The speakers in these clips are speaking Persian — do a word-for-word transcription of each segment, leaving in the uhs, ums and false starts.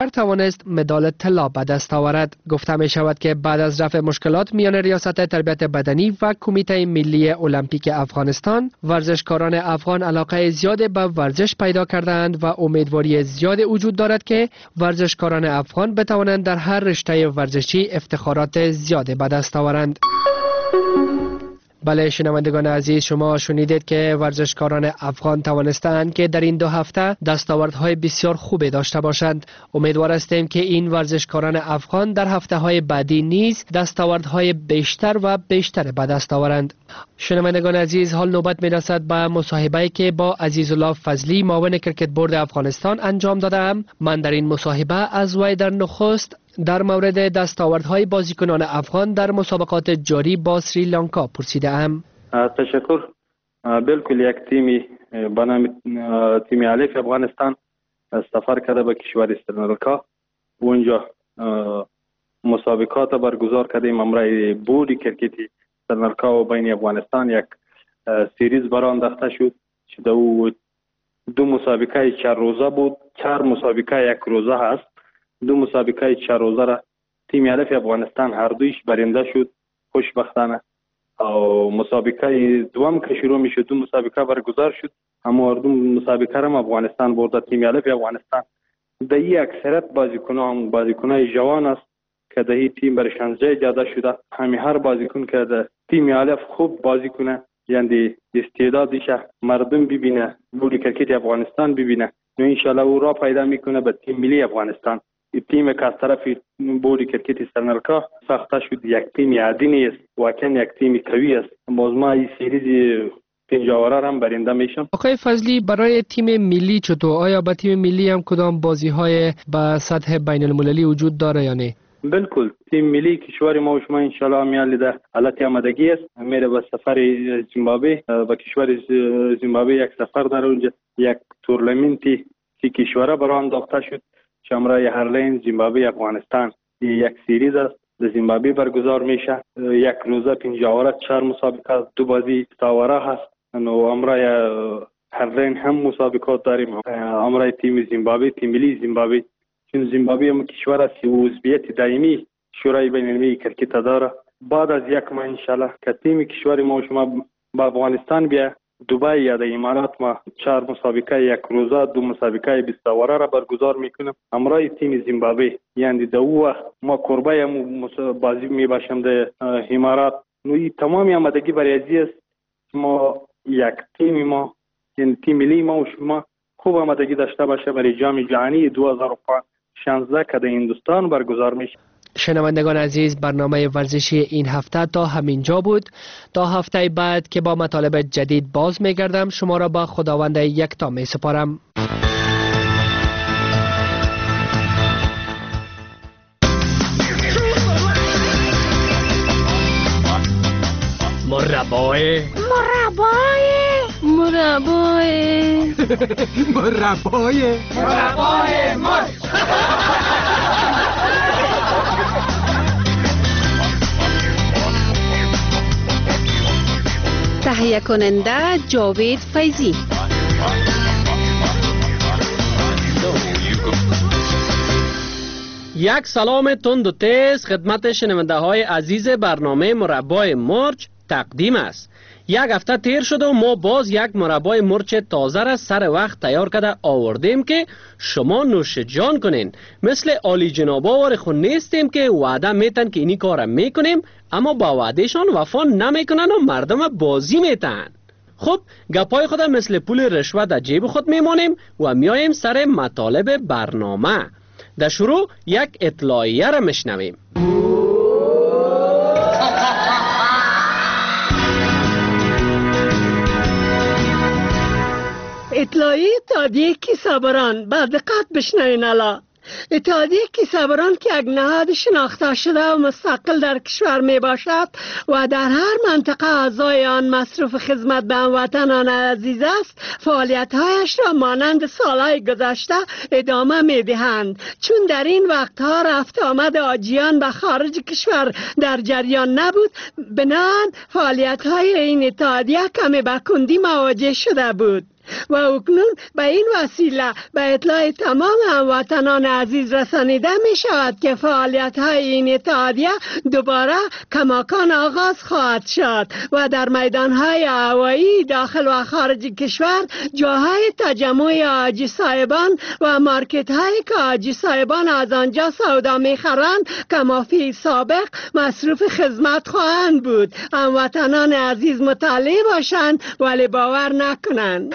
توانست مدال طلا به دست آورد. گفته می شود که بعد از رفع مشکلات میان ریاست تربیت بدنی و کمیته ملی المپیک افغانستان، ورزشکاران افغان علاقه زیاد به ورزش پیدا کردند و امیدواری زیاد وجود دارد که ورزشکاران افغان بتوانند در هر رشته ورزشی افتخارات زیاد به دست آورند. بله شنوندگان عزیز، شما شنیدید که ورزشکاران افغان توانستند که در این دو هفته دستاوردهای بسیار خوبی داشته باشند. امیدوار هستیم که این ورزشکاران افغان در هفته‌های بعدی نیز دستاوردهای بیشتر و بیشتر به دست آورند. شنوندگان عزیز، حال نوبت می‌رسد به مصاحبه‌ای که با عزیزالله فضلی معاون کرکت بورد افغانستان انجام دادم. من در این مصاحبه از وی در نخست در مورد دستاوردهای بازیکنان افغان در مسابقات جاری با سریلانکا پرسیده ام. تشکر. بالکل یک تیمی به نام تیم الف افغانستان سفر کرده به کشور سریلانکا. اونجا مسابقات برگزار کردیم. امرای بورد کرکتی سریلانکا و بین افغانستان یک سریز برانداخته شد که دو دو مسابقه چهار روزه بود. چهار مسابقه یک روزه هست. دو مسابقه چهار روزه را تیم الف افغانستان هر دویش برنده شد خوشبختانه. او مسابقه دوم که شروع می شد دو مسابقه برگزار شد، اما دو مسابقه را افغانستان برده. تیم الف افغانستان در این اکثریت بازیکنان بازیکنای جوان است که در این تیم برشان جای داده شده. همین هر بازیکن که در تیم الف خوب بازی کنه، یعنی استعدادش مردم ببینه، بورد کرکت افغانستان ببینه، نو انشالله او را پیدا میکنه به تیم ملی افغانستان. این تیم که از طرف بورد کرکت سریلانکا ساخته شد یک تیم عادی نیست، واقعا یک تیم قوی است. باز ما این سریز پنجاوره هم برنده میشم. آقای فضلی، برای تیم ملی چطور؟ آیا با تیم ملی هم کدام بازی های به سطح بین المللی وجود داره یا نه؟ بالکل. تیم ملی کشور ما و شما انشالله میال در حالت آمادگی است. میره به سفر زیمبابوه. به کشور زیمبابوه یک سفر در اونجا یک تورنمنتی که کشور برای انداخته شد شمرای هرلین زیمبابوه افغانستان. یک سریز است در زیمبابوه برگزار میشه. یک روزه پنجاوره چهار مسابقه دو بازی تاوره هست. نو امرای هرلین هم مسابقات داریم. امرای تیم زیمبابوه تیم ملی زیمبابوه چون زیمبابوه هم کشور است و عضویت دائمی شورای بین المللی کرکت داره. بعد از یک ماه انشالله که تیم کشور ما و شما با افغانستان بیا دبی یا در امارات ما چهار مسابقه یک روزه دو مسابقه بیست اوره را برگزار میکنیم. امرای تیم زیمبابوه یعنی در او وقت ما قربای هم بازی میباشیم در امارات. نوی تمامی آمادگی برای ازی است. ما یک تیم ما یعنی تیم ملی ما و شما خوب آمادگی داشته باشه برای جام جهانی دو هزار و شانزده که در هندوستان برگزار میشه. شنوندگان عزیز، برنامه ورزشی این هفته تا همینجا بود. تا هفته بعد که با مطالب جدید باز میگردم شما را با خداوند یکتا می سپارم. مربای مربای مربای مربای مربای مر تهیه کننده جاوید فیضی. یک سلام تند و تیز خدمت شنونده های عزیز برنامه مربای مرچ تقدیم است. یک هفته تیر شده و ما باز یک مربای مرچ تازه را سر وقت تیار کرده آوردیم که شما نوش جان کنین. مثل عالی جنابا وار خود نیستیم که وعده میتن که اینی کارم میکنیم اما با وعدهشان وفا نمیکنن و مردم بازی میتن. خب گپای خود مثل پول رشوه در جیب خود میمانیم و میایم سر مطالب برنامه. در شروع یک اطلاعیه را میشنویم. اطلاعیه اتحادیه کیسه‌بران با دقت بشنوین الا. اتحادیه کیسه‌بران که یک نهاد شناخته شده و مستقل در کشور می باشد و در هر منطقه اعضای آن مصروف خدمت به هموطنان عزیز است، فعالیت‌هایش را مانند سالهای گذشته ادامه می دهند، چون در این وقتها رفت آمد حاجیان به خارج کشور در جریان نبود. بنابراین فعالیت‌های این اتحادیه کمی به کندی مواجه شده بود. و اکنون به این وسیله به اطلاع تمام هموطنان عزیز رسانیده می شود که فعالیت های این اتحادیه دوباره کماکان آغاز خواهد شد و در میدان های هوایی داخل و خارج کشور جاهای تجمع حاجی صاحبان و مارکت هایی که حاجی صاحبان از آنجا سودا می خرند کما فی سابق مصروف خدمت خواهند بود. هموطنان عزیز مطلع باشند ولی باور نکنند.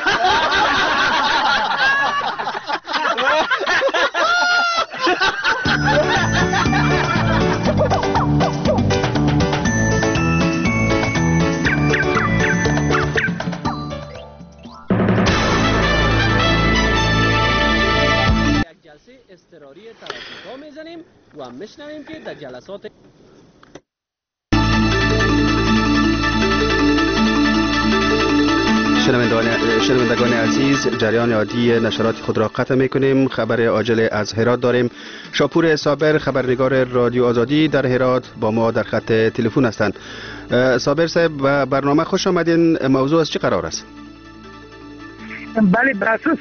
اضطراری ترافیک‌ها میزنیم و میشنویم که در جلسات شنوندگان عزیز جریان عادی نشرات خود را قطع میکنیم. خبر عاجل از هرات داریم. شاپور صابر خبرنگار رادیو آزادی در هرات با ما در خط تلفن هستند. صابر صاحب و برنامه خوش آمدین. موضوع از چی قرار است؟ بله، بر اساس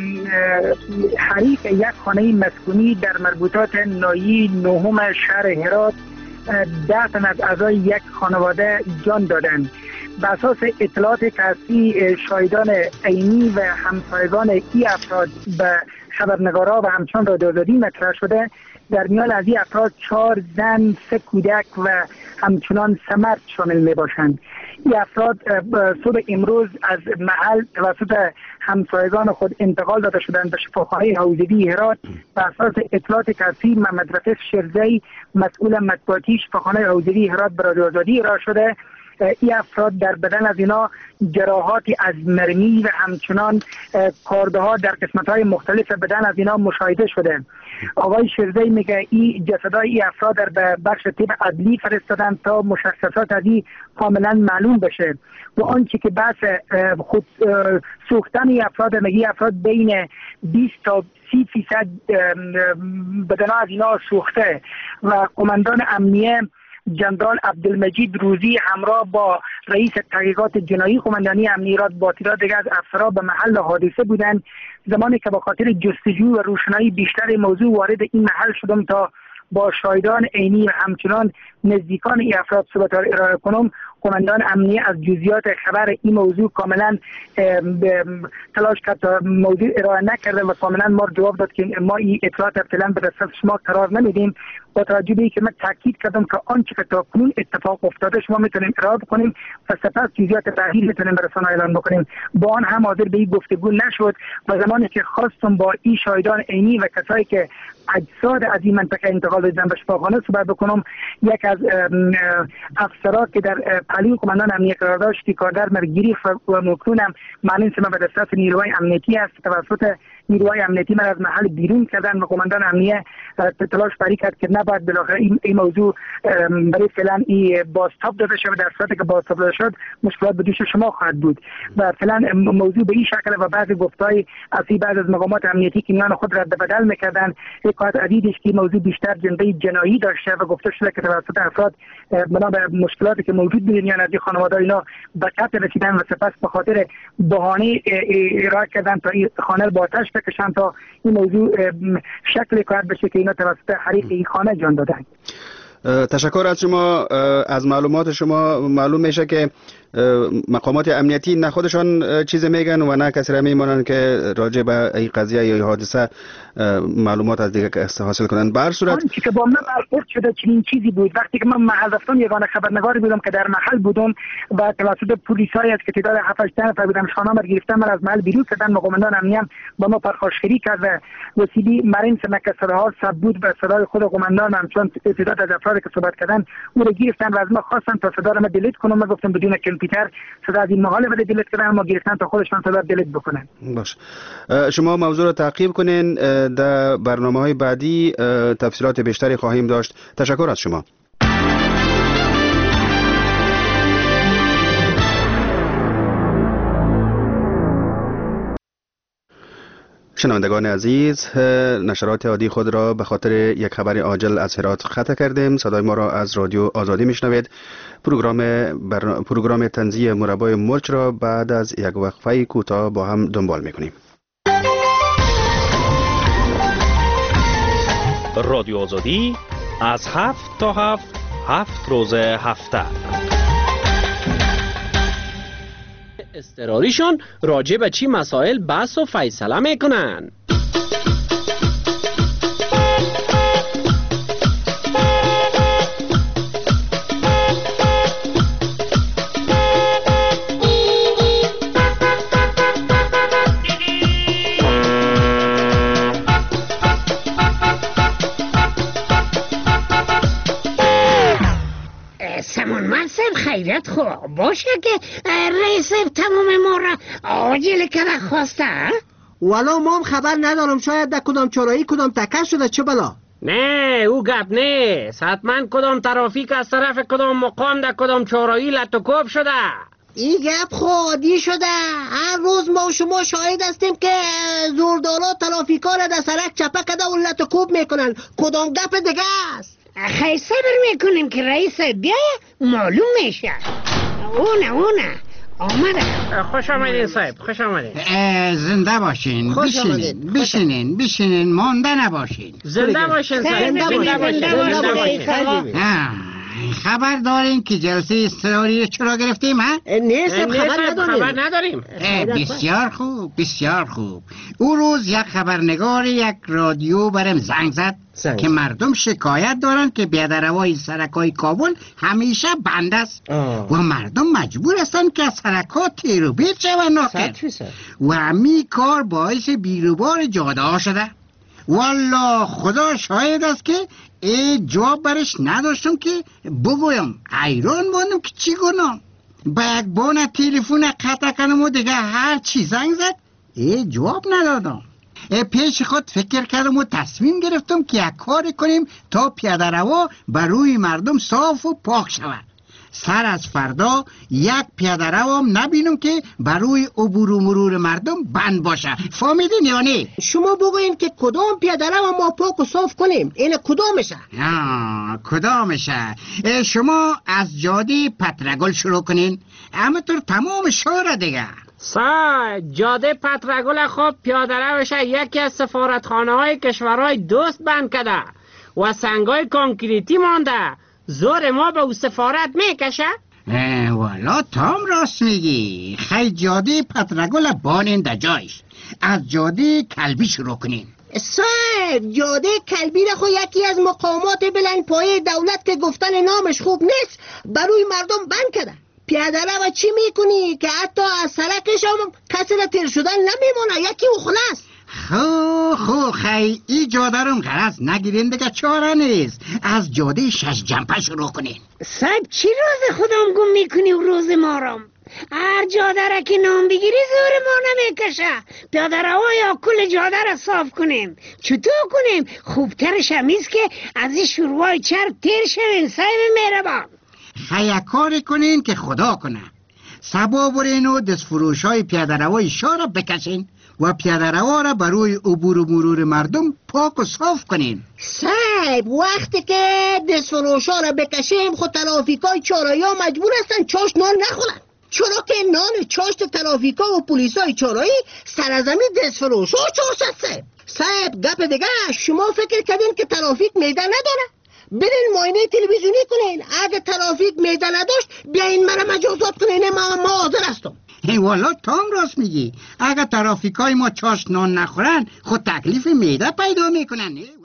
حریق یک خانه مسکونی در مربوطات ناحیه نهم شهر هرات ده تن از اعضای یک خانواده جان دادند. بر اساس اطلاعات کسی شاهدان عینی و همسایگان ای افراد به خبرنگارا و همچنان رادیو آزادی مطرح شده. در میان از این افراد چهار زن، سه کودک و همچنان سه مرد شامل می باشند. این افراد صبح امروز از محل توسط همسایگان خود انتقال داده شدند به شفاخانه حوزوی هرات. بر اساس اطلاعات کسی محمد رفیق شیرزی مسئول مطبوعاتی شفاخانه حوزوی هرات به رادیو آزادی ارائه شده. این افراد در بدن از اینا جراحاتی از مرمی و همچنان کارده ها در قسمت های مختلف بدن از اینا مشاهده شده. آقای شیرزی میگه این جسدهای این افراد در به بخش طب عدلی فرستادن تا مشخصات از این کاملا معلوم بشه و آنچه که بحث خود سوختن این افراد میگه افراد بین بیست تا سی فیصد بدن از اینا سوخته و قماندان امنیه جنرال عبدالمجید روزی همراه با رئیس تحقیقات جنایی قماندانی امنیه با تعداد دیگر از افراد به محل حادثه بودند. زمانی که با خاطر جستجو و روشنایی بیشتر موضوع وارد این محل شدم تا با شاهدان عینی و همچنان نزدیکان این افراد صحبت ارائه کنم، قماندان امنیه از جزئیات خبر این موضوع کاملا تلاش کرد تا موضوع ارائه نکرده و کاملا ما جواب داد که ما این اطلاعات فعلا به دست شما قرار نمیدیم. با توجه به اینکه من تاکید کردم که آنچه که تاکنون اتفاق افتاده شما میتونیم ارائه بکنیم و سپس جزئیات بعدی میتونیم به رسانه اعلام بکنیم. با آن هم حاضر به این گفتگو نشد و زمانی که خواستم با این شاهدان عینی و کسایی که اجساد از این منطقه انتقال دادن به شفاخانه صحبت بکنم، یک از افسران که در پلی قماندان امنیه قرار داشت کاردار مرگیری و مکنونم معنی سما به دسترس نیروهای امنیتی است. توسط نیروهای امنیتی من از محل بیرون کردن و قماندان امنیه تلاش بری کرد که نباید بالاخره این, این موضوع برای فعلا این بازتاب داده شد. در صورتی که بازتاب داده شد مشکلات به دوش شما خواهد بود و فعلا موضوع به این شکل و بعضی گفتای از بعض از مقامات امنیتی که میان خود رد بدل میکردن حکایت عدیدش که موضوع بیشتر جنبه جنایی داشته و گفته شده که توسط افراد بنا به مشکلاتی که موجود بود میان از این خانواده اینا به قتل رسیدن و سپس به خاطر بهانه ارائه کردن تا این خانه با آتش بکشن تا این موضوع شکل کار بشه که اینا توسط حریق این خانه جان دادن. تشکر از شما. از معلومات شما معلوم میشه که مقامات امنیتی نه خودشان چیز میگن و نه کسی را میمانن که راجع به این قضیه یا حادثه معلومات از دیگه حاصل کنن. به هر صورت آنچه که با من برخورد شده چنین چیزی بود. وقتی که من محل رفتم یگانه خبرنگاری بودم که در محل بودم و توسط پلیسایی است که تعداد هفت هشت نفر بودن شانه‌ام را گرفتن من از محل بیرون کردن. قماندان امنیه با ما پرخاشگری کرد و وسیلی مرین سمک صداها سب بود به صدای خود قماندان همچون تعداد از افرادی که صحبت کردن او را گرفتن و از ما خواستن تا صدا را دیلیت کنم. من گفتم بدون کامپیوتر صدا از این محاله بده دیلیت کردن، ما گرفتن تا خودشان صدا دیلیت بکنن. باش. شما موضوع را تعقیب کنین. در برنامه‌های بعدی تفصیلات بیشتری خواهیم داشت. تشکر از شما. شنوندگان عزیز، نشرات عادی خود را به خاطر یک خبر عاجل از هرات قطع کردیم. صدای ما را از رادیو آزادی میشنوید. پروگرام بر... پروگرام تنزیه مربای مرچ را بعد از یک وقفه کوتاه با هم دنبال میکنیم. رادیو آزادی از هفت تا هفت هفت روز هفته اضطراریشون راجع به چی مسائل بحث و فیصله میکنن. خیرت خوب باشه که رئیس تمام ما را عاجل که خواسته. والا ما هم خبر ندارم، شاید در کدام چرایی کدام تکر شده چه بلا. نه او گپ نیست، حتما کدام ترافیک از طرف کدام مقام در کدام چرایی لطوکوب شده. این گپ خودی شده. هر روز ما و شما شاهد هستیم که زوردالا ترافیکا را در سرک چپه کده و لطوکوب میکنن. کدام گپ دیگه است؟ خیلی صبر میکنیم که رئیس بیایه معلوم میشه. اونه اونه آمده. خوش آمدین صاحب، خوش آمدین. زنده باشین، بشینین بشینین بشینین مانده نباشین. زنده باشین صاحب، زنده باشین. خبر دارین که جلسه اضطراری چرا گرفتیم ها؟ نه صاحب خبر نداریم. خبر نداریم. بسیار خوب بسیار خوب. او روز یک خبرنگار یک رادیو برام زنگ زد زنگ. که مردم شکایت دارن که پیاده‌روی سرک‌های کابل همیشه بند است و مردم مجبور هستن که از سرک‌ها تیر و بیت شون ناکن و همی کار باعث بیروبار جاده ها شده. والله خدا شاهد است که ای جواب برش نداشتم که بگویم. حیران ماندم که چی کنم. با یک بانه تلفن قطع کنم و دیگه هر چی زنگ زد ای جواب ندادم. ای پیش خود فکر کردم و تصمیم گرفتم که یک کار کنیم تا پیاده روا بر روی مردم صاف و پاک شود. سر از فردا یک پیاده رو هم نبینم که بر روی عبور و مرور مردم بند باشه. فهمیدین یا نه؟ شما بگوین که کدام پیاده رو ما پاک و صاف کنیم. این کدامشه؟ آه کدامشه؟ شما از جاده پترگل شروع کنین، اما طور تمام شهر دیگه. سا جاده پترگل خوب پیاده روشه یکی از سفارتخانه های کشورهای دوست بند کده و سنگای کانکریتی مانده. زور ما به او سفارت میکشه؟ والا تام راست میگی. خیلی جاده پترگل بانین در جایش. از جاده کلبی شروع کنیم. صاحب جاده کلبی را خو یکی از مقامات بلند پایه دولت که گفتن نامش خوب نیست بروی مردم بند کرده. پیاده رو چی میکنی که حتی از سرکش هم کسی را تیر شدن نمیمونه. یکی او خلاص. خو خو خی ای جاده رو غرض نگیرین دیگه چاره نیست. از جاده شش جنبه شروع کنین. صاحب چی روز خودم گم میکنی و روز مارم؟ هر جاده را که نام بگیری زور ما نمیکشه. پیاده روی یا کل جاده را صاف کنیم. چطور کنیم؟ خوبترش همیست که از این شروع چرب تیر شوین. صاحب مهربان خیلی کاری کنین که خدا کنه. سبا برین و دستفروش های پیاده روی شهر بکشین و پیاده روا را بروی عبور و مرور مردم پاک و صاف کنین. صاحب وقتی که دستفروشا را بکشیم خود ترافیکای چارایی ها مجبور هستن چاش نان نخورن، چرا که نان چاشت ترافیکا و پلیسای چارایی سرزمین دستفروشا چاش هست. صاحب گپ دیگه، شما فکر کردین که ترافیک میده نداره؟ برین معاینه تلویزیونی کنین. اگه ترافیک میده نداشت بیاین مرا مجازات کنین. ما ما حاضر هستم. ای والا تام راست میگی. اگه ترافیکای ما چاش نان نخورن خود تکلیف میده پیدا میکنن.